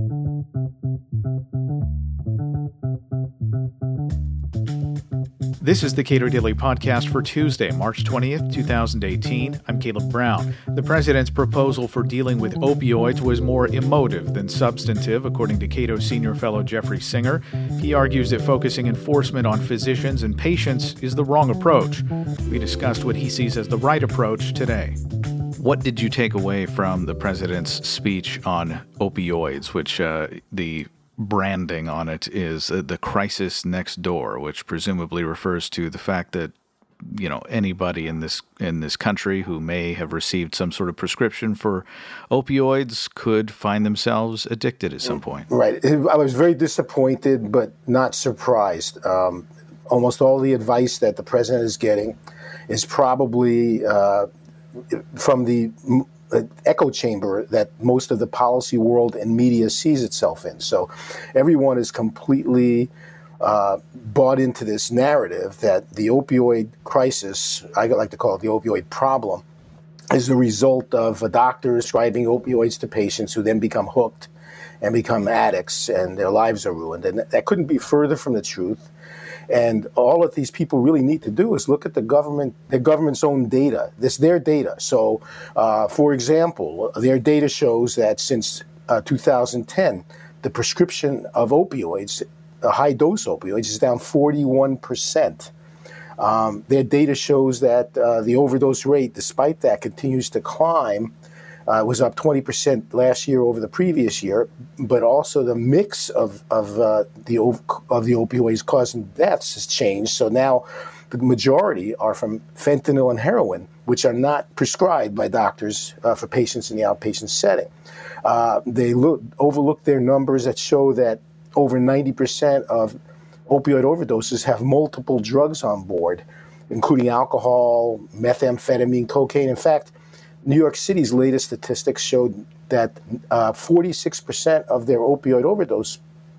This is the Cato Daily Podcast for Tuesday, March 20th, 2018. I'm Caleb Brown. The president's proposal for dealing with opioids was more emotive than substantive, according to Cato Senior Fellow Jeffrey Singer. He argues that focusing enforcement on physicians and patients is the wrong approach. We discussed what he sees as the right approach today. What did you take away from the president's speech on opioids, which the branding on it is the crisis next door, which presumably refers to the fact that, you know, anybody in this country who may have received some sort of prescription for opioids could find themselves addicted at some point. Right. I was very disappointed, but not surprised. Almost all the advice that the president is getting is probably from the echo chamber that most of the policy world and media sees itself in. So everyone is completely bought into this narrative that the opioid crisis, I like to call it the opioid problem, is the result of a doctor prescribing opioids to patients who then become hooked and become addicts and their lives are ruined. And that couldn't be further from the truth. And all that these people really need to do is look at the government's own data. This their data. So, for example, their data shows that since 2010, the prescription of opioids, high-dose opioids, is down 41%. Their data shows that the overdose rate, despite that, continues to climb. It was up 20% last year over the previous year, but also the mix of the opioids causing deaths has changed. So now the majority are from fentanyl and heroin, which are not prescribed by doctors for patients in the outpatient setting. They overlook their numbers that show that over 90% of opioid overdoses have multiple drugs on board, including alcohol, methamphetamine, cocaine. In fact, New York City's latest statistics showed that 46% of their opioid overdose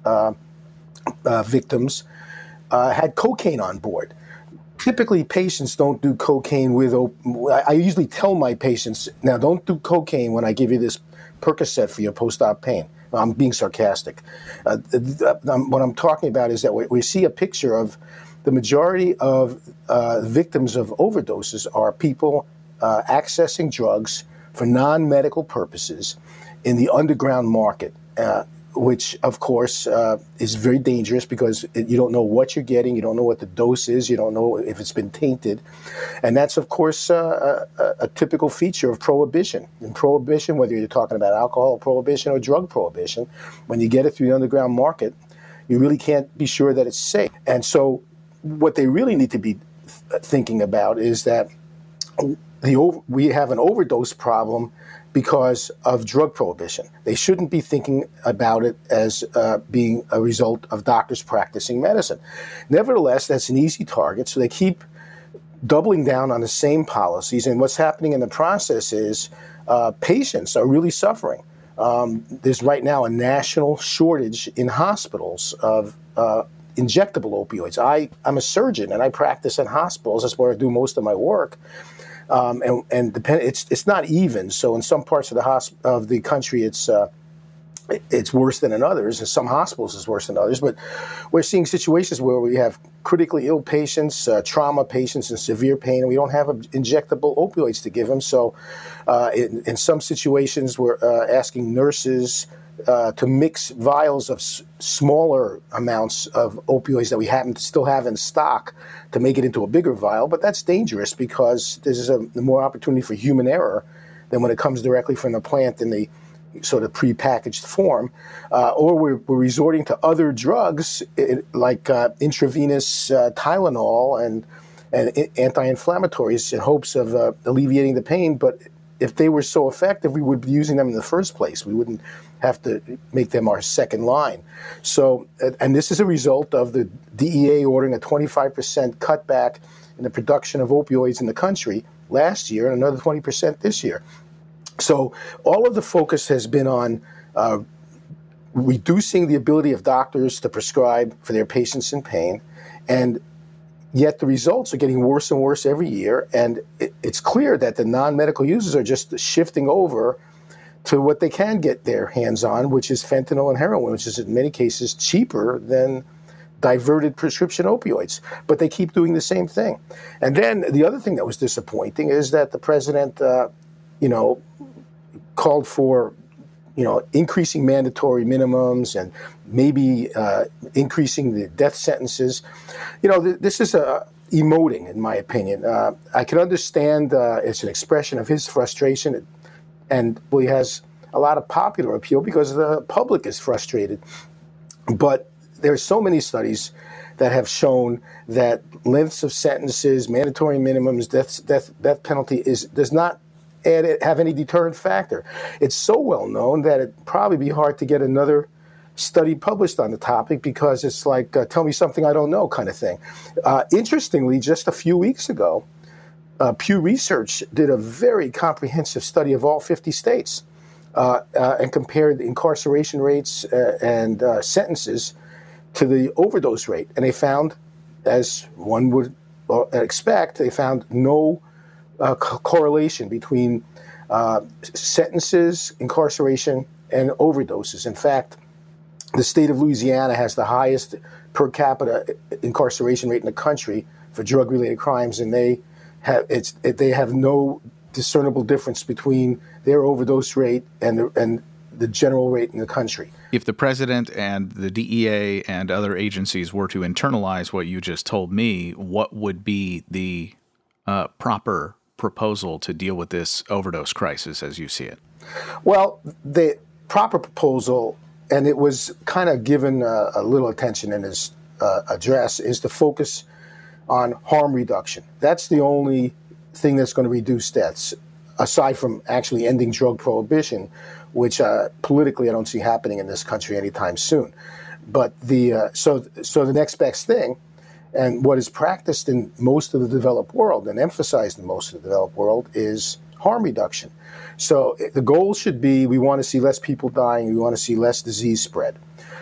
victims had cocaine on board. Typically, patients don't do cocaine with. I usually tell my patients, now don't do cocaine when I give you this Percocet for your post-op pain. I'm being sarcastic. What I'm talking about is that we see a picture of the majority of victims of overdoses are people accessing drugs for non-medical purposes in the underground market, which, of course, is very dangerous because you don't know what you're getting, you don't know what the dose is, you don't know if it's been tainted. And that's, of course, a typical feature of prohibition. In prohibition, whether you're talking about alcohol prohibition or drug prohibition, when you get it through the underground market, you really can't be sure that it's safe. And so what they really need to be thinking about is that we have an overdose problem because of drug prohibition. They shouldn't be thinking about it as being a result of doctors practicing medicine. Nevertheless, that's an easy target, so they keep doubling down on the same policies. And what's happening in the process is patients are really suffering. There's right now a national shortage in hospitals of injectable opioids. I'm a surgeon, and I practice in hospitals. That's where I do most of my work. It's not even. So in some parts of the country, it's worse than in others. In some hospitals, it's worse than others. But we're seeing situations where we have critically ill patients, trauma patients in severe pain, and we don't have injectable opioids to give them. So in some situations, we're asking nurses to mix vials of smaller amounts of opioids that we happen to still have in stock to make it into a bigger vial. But that's dangerous because there's more opportunity for human error than when it comes directly from the plant in the sort of prepackaged form. Or we're resorting to other drugs like intravenous Tylenol and anti-inflammatories in hopes of alleviating the pain. But if they were so effective, we would be using them in the first place. We wouldn't have to make them our second line. So, and this is a result of the DEA ordering a 25% cutback in the production of opioids in the country last year and another 20% this year. So all of the focus has been on reducing the ability of doctors to prescribe for their patients in pain, and yet the results are getting worse and worse every year, and it's clear that the non-medical users are just shifting over to what they can get their hands on, which is fentanyl and heroin, which is in many cases cheaper than diverted prescription opioids. But they keep doing the same thing. And then the other thing that was disappointing is that the president, called for, increasing mandatory minimums and maybe increasing the death sentences. This is emoting, in my opinion. I can understand it's an expression of his frustration, and he has a lot of popular appeal because the public is frustrated. But there are so many studies that have shown that lengths of sentences, mandatory minimums, death penalty does not have any deterrent factor. It's so well known that it'd probably be hard to get another study published on the topic because it's like, tell me something I don't know kind of thing. Interestingly, just a few weeks ago, Pew Research did a very comprehensive study of all 50 states and compared incarceration rates and sentences to the overdose rate. And they found, as one would expect, they found no correlation between sentences, incarceration, and overdoses. In fact, the state of Louisiana has the highest per capita incarceration rate in the country for drug-related crimes, and they have no discernible difference between their overdose rate and the general rate in the country. If the president and the DEA and other agencies were to internalize what you just told me, what would be the proper proposal to deal with this overdose crisis as you see it? Well, the proper proposal, and it was kind of given a little attention in his address, is to focus on harm reduction. That's the only thing that's going to reduce deaths, aside from actually ending drug prohibition, which politically I don't see happening in this country anytime soon. But so the next best thing, and what is practiced in most of the developed world and emphasized in most of the developed world, is harm reduction. So the goal should be, we want to see less people dying, we want to see less disease spread.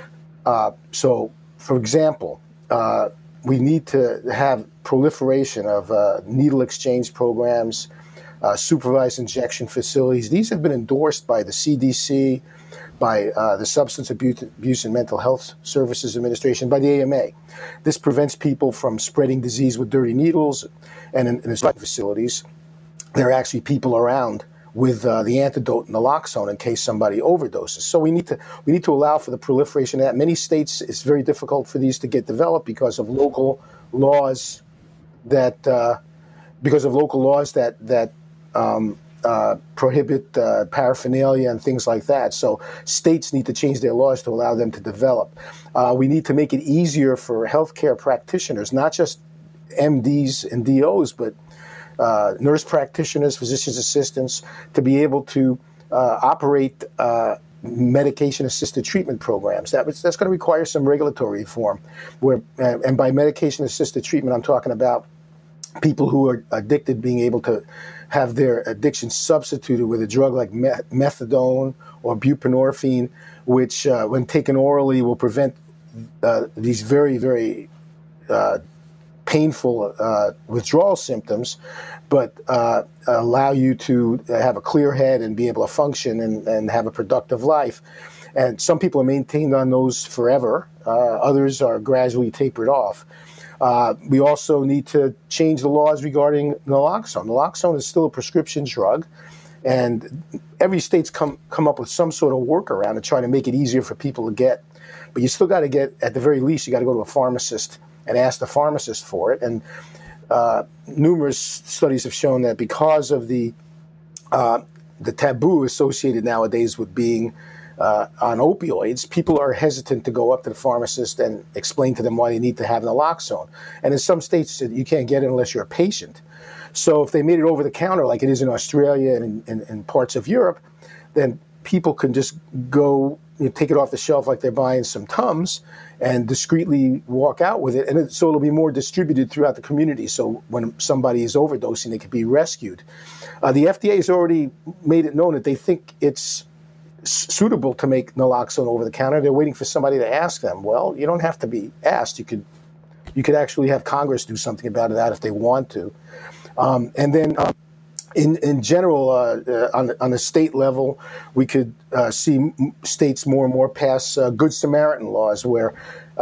So, for example, we need to have proliferation of needle exchange programs, supervised injection facilities. These have been endorsed by the CDC, by the Substance Abuse and Mental Health Services Administration, by the AMA. This prevents people from spreading disease with dirty needles, and in the facilities, there are actually people around with the antidote naloxone in case somebody overdoses. So we need to allow for the proliferation of that. Many states, it's very difficult for these to get developed because of local laws that prohibit paraphernalia and things like that. So states need to change their laws to allow them to develop. We need to make it easier for healthcare practitioners, not just MDs and DOs, but nurse practitioners, physician's assistants, to be able to operate medication-assisted treatment programs. That's going to require some regulatory reform. And by medication-assisted treatment, I'm talking about people who are addicted being able to have their addiction substituted with a drug like methadone or buprenorphine, which, when taken orally, will prevent these very, very painful withdrawal symptoms, but allow you to have a clear head and be able to function and have a productive life. And some people are maintained on those forever. Others are gradually tapered off. We also need to change the laws regarding naloxone. Naloxone is still a prescription drug, and every state's come up with some sort of workaround to try to make it easier for people to get. But you still got to get, at the very least, you got to go to a pharmacist and ask the pharmacist for it. And numerous studies have shown that because of the taboo associated nowadays with being on opioids, people are hesitant to go up to the pharmacist and explain to them why they need to have naloxone. And in some states, you can't get it unless you're a patient. So if they made it over the counter, like it is in Australia and in parts of Europe, then people can just go, take it off the shelf like they're buying some Tums and discreetly walk out with it. And so it'll be more distributed throughout the community. So when somebody is overdosing, they can be rescued. The FDA has already made it known that they think it's suitable to make naloxone over the counter. They're waiting for somebody to ask them. Well, you don't have to be asked. You could actually have Congress do something about it if they want to. And then In general, on a state level, we could see states more and more pass Good Samaritan laws where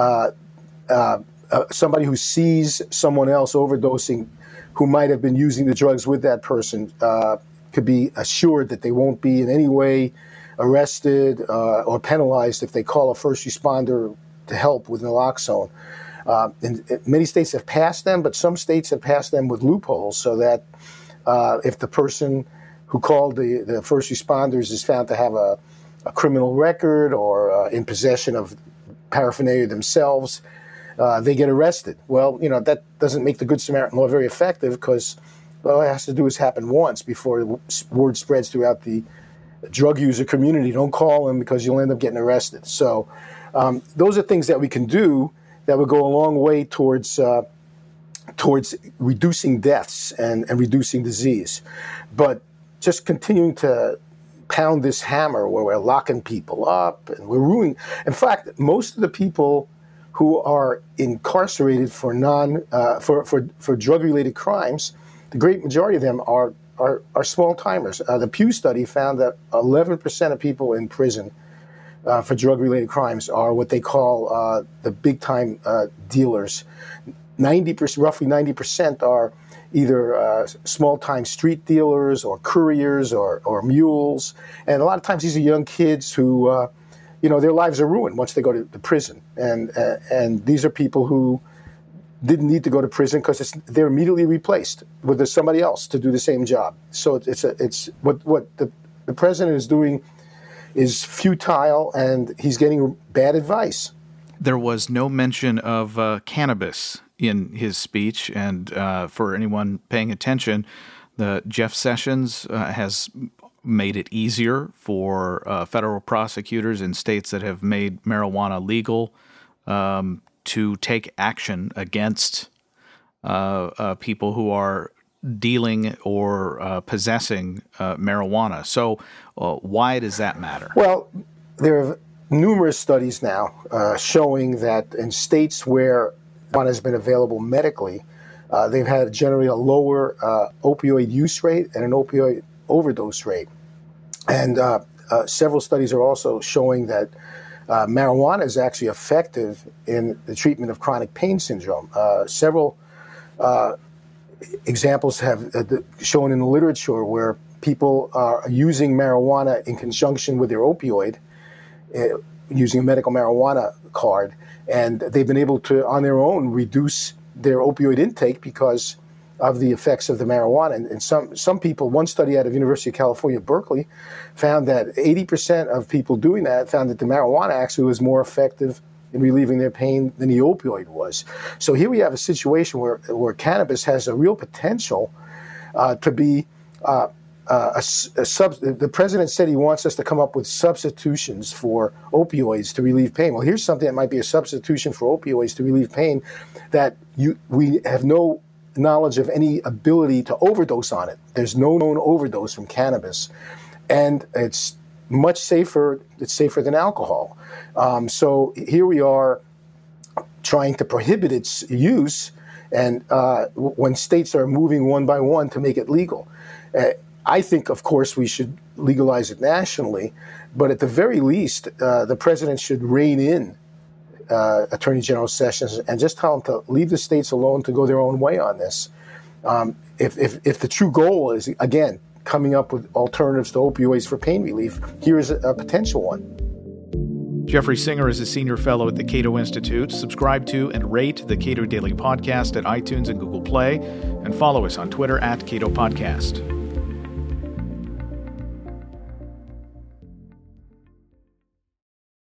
somebody who sees someone else overdosing who might have been using the drugs with that person could be assured that they won't be in any way arrested or penalized if they call a first responder to help with naloxone. And many states have passed them, but some states have passed them with loopholes so that if the person who called the first responders is found to have a criminal record or in possession of paraphernalia themselves, they get arrested. Well, that doesn't make the Good Samaritan law very effective because all it has to do is happen once before word spreads throughout the drug user community. Don't call them because you'll end up getting arrested. So those are things that we can do that would go a long way towards reducing deaths and reducing disease. But just continuing to pound this hammer where we're locking people up and we're ruining. In fact, most of the people who are incarcerated for for drug-related crimes, the great majority of them are small timers. The Pew study found that 11% of people in prison for drug-related crimes are what they call the big-time dealers. Roughly 90% are either small-time street dealers or couriers or mules, and a lot of times these are young kids who, their lives are ruined once they go to prison, and these are people who didn't need to go to prison because they're immediately replaced with somebody else to do the same job. So it's what the president is doing is futile, and he's getting bad advice. There was no mention of cannabis in his speech, and for anyone paying attention, Jeff Sessions has made it easier for federal prosecutors in states that have made marijuana legal to take action against people who are dealing or possessing marijuana. So why does that matter? Well, there are numerous studies now showing that in states where marijuana has been available medically, they've had generally a lower opioid use rate and an opioid overdose rate. And several studies are also showing that marijuana is actually effective in the treatment of chronic pain syndrome. Several examples have shown in the literature where people are using marijuana in conjunction with their opioid, using a medical marijuana card, and they've been able to, on their own, reduce their opioid intake because of the effects of the marijuana. And some people, one study out of University of California, Berkeley, found that 80% of people doing that found that the marijuana actually was more effective in relieving their pain than the opioid was. So here we have a situation where cannabis has a real potential to be the president said he wants us to come up with substitutions for opioids to relieve pain. Well, here's something that might be a substitution for opioids to relieve pain that we have no knowledge of any ability to overdose on it. There's no known overdose from cannabis, and it's much safer. It's safer than alcohol. So here we are trying to prohibit its use, and when states are moving one by one to make it legal. I think, of course, we should legalize it nationally, but at the very least, the president should rein in Attorney General Sessions and just tell him to leave the states alone to go their own way on this. If the true goal is, again, coming up with alternatives to opioids for pain relief, here is a potential one. Jeffrey Singer is a senior fellow at the Cato Institute. Subscribe to and rate the Cato Daily Podcast at iTunes and Google Play, and follow us on Twitter at Cato Podcast.